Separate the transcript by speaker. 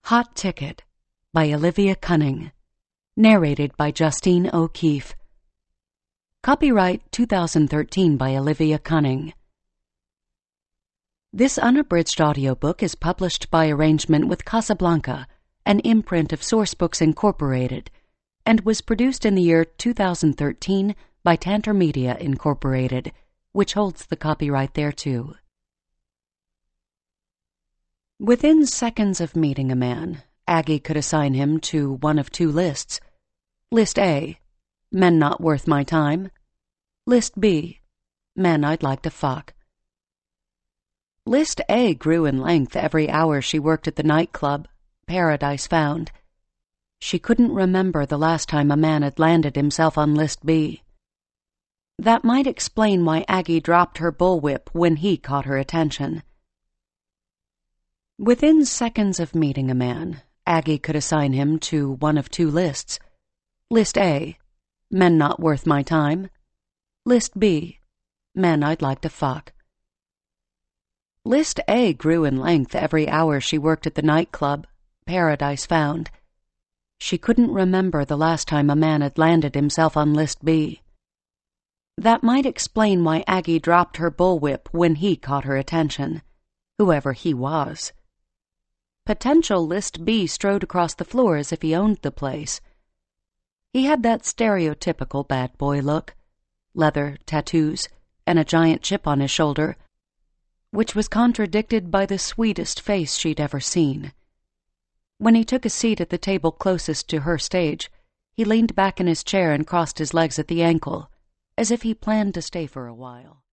Speaker 1: Hot Ticket by Olivia Cunning. Narrated by Justine O'Keefe. Copyright 2013 by Olivia Cunning. This unabridged audiobook is published by arrangement with Casablanca, an imprint of Sourcebooks Incorporated, and was produced in the year 2013 by Tantor Media Incorporated, which holds the copyright thereto. Within seconds of meeting a man, Aggie could assign him to one of two lists. List A, men not worth my time. List B, men I'd like to fuck. List A grew in length every hour she worked at the nightclub, Paradise Found. She couldn't remember the last time a man had landed himself on List B. That might explain why Aggie dropped her bullwhip when he caught her attention. Within seconds of meeting a man, Aggie could assign him to one of two lists. List A, men not worth my time. List B, men I'd like to fuck. List A grew in length every hour she worked at the nightclub, Paradise Found. She couldn't remember the last time a man had landed himself on List B. That might explain why Aggie dropped her bullwhip when he caught her attention, whoever he was. Potential List B strode across the floor as if he owned the place. He had that stereotypical bad boy look, leather, tattoos, and a giant chip on his shoulder, which was contradicted by the sweetest face she'd ever seen. When he took a seat at the table closest to her stage, he leaned back in his chair and crossed his legs at the ankle, as if he planned to stay for a while.